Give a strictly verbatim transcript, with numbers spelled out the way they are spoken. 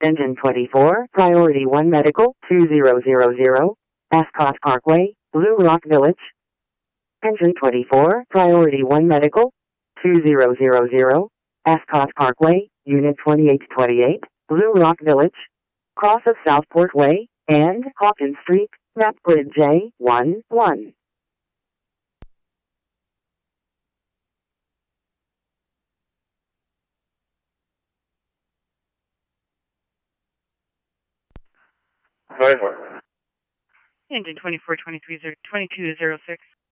Engine twenty-four, Priority one Medical, two zero zero zero, Ascot Parkway, Blue Rock Village. Engine twenty-four, Priority one Medical, two zero zero zero, Ascot Parkway, Unit twenty-eight twenty-eight, Blue Rock Village, cross of Southport Way, and Hawkins Street, map grid J one one. Hi, Engine twenty-four twenty-three twenty-two zero six.